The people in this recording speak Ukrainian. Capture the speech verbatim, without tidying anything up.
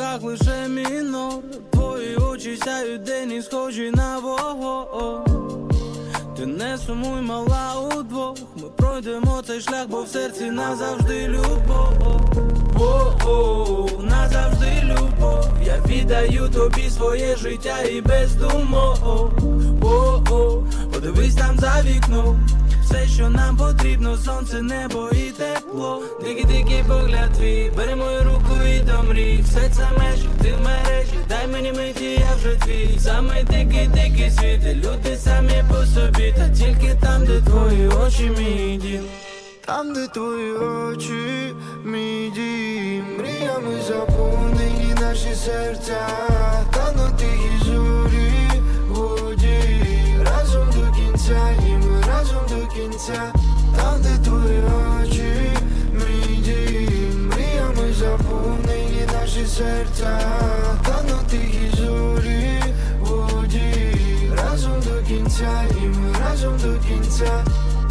очах лише мінор. Твої очі сяють день і схожі на вогонь. Ти не сумуй, мала, удвох ми пройдемо цей шлях, бо в серці назавжди любов. О-о, назавжди любов. Я віддаю тобі своє життя і без думок. О-о, подивись там за вікном. Все, що нам потрібно, сонце, небо і тепло. Дикий-дикий погляд твій, бери мою руку і до мрій. Все це межі, ти в мережі, дай мені миті, я вже твій. Самий дикий-дикий світ, і люди самі по собі. Та тільки там, де твої очі, мій дім. Там, де твої очі, мій дім. Мріями заповнені наші серця. Та на тихій зорі, воді. Разом до кінця, і ми разом до кінця. Там, де твої очі, мій дім. Мріями заповнені наші серця. Та на тихій зорі, воді. Разом до кінця, і ми разом до кінця.